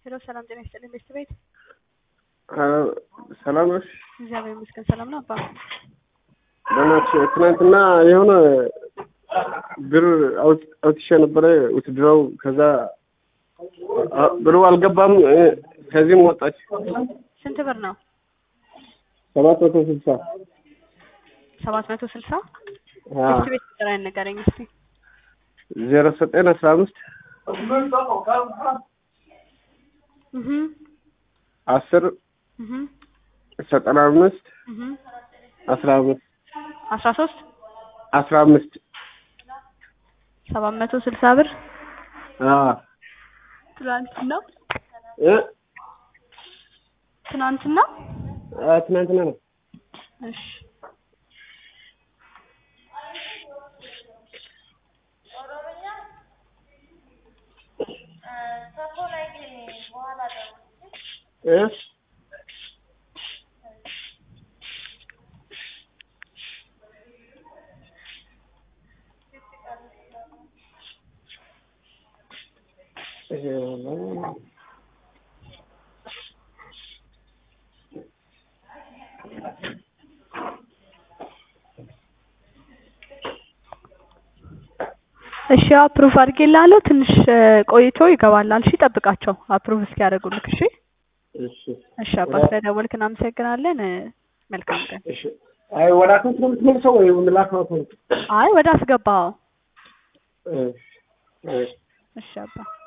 ሄሎ ሰላም ጤና ይስጥልኝ ቤት ሰላም ነሽ? እግዚአብሔር ይመስገን ሰላም ነው አባ። ለማች ትናንትና የሆነ ብር አውጥቼ ነበረ ውትድራው ከዛ ብሩ አልገባም ከዚህም ወጣች። ስንት ብር ነው? 760 760 ቤት ተራይ ነገረኝ እስቲ 0915 10 95 15 15 760 ብር ትናንትና ነው። እሺ እሺ አፕሩቭ አድርጌልሃለሁ። ትንሽ ቆይቶ ይገባላል። እሺ ጠብቃቸው አፕሩቭ እስኪያደርጉልክ። እሺ እሺ አባስ ስለደወልክ እናመሰግናለን። መልካም ቀን። እሺ አይ ወደ አካውንት ነው የምትመልሰው ወይ ምላክ ነው? አይ ወደ አስገባው። እሺ እሺ አባ